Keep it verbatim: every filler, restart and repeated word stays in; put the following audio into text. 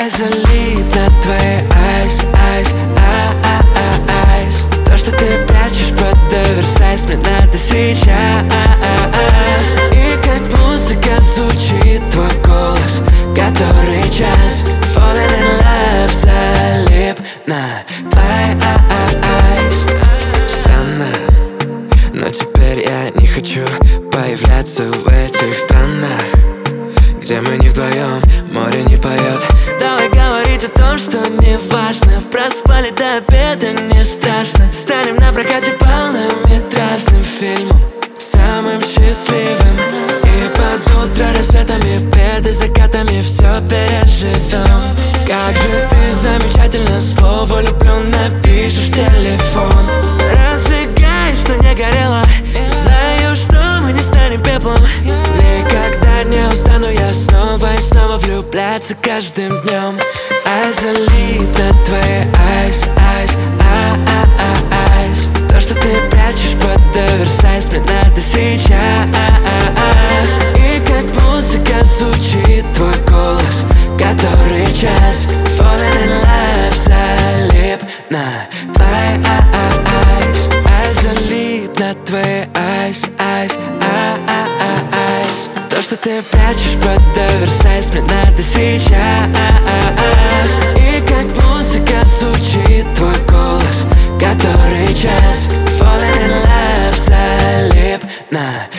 I залип на твои eyes, eyes, а, а, а, eyes. То, что ты прячешь под оверсайз, мне надо сейчас. И как музыка звучит твой голос, который час. Falling in love, залип на твои eyes. Странно, но теперь я не хочу появляться в этих странах, где мы не вдвоем, море не поет. Давай говорить о том, что не важно. Проспали до обеда, не страшно. Станем на прокате полнометражным фильмом, самым счастливым. И под утро рассветами, перед закатами все переживем. Как же ты замечательно, слово люблю напишешь в телефон. Разжигай, что не горело, знаю, что мы не станем пеплом. Никогда не устану я снова и снова влюбляться каждым днем. I залип на твои eyes, eyes, а, а, а, eyes. То, что ты прячешь под оверсайз, мне надо сейчас. И как музыка звучит твой голос, который час. Falling in love, залип на твои eyes. I залип на твои eyes, eyes, а, а, а, eyes. То, что ты прячешь под оверсайз, мне надо сейчас. И как музыка звучит твой голос, который час. Falling in love, залип на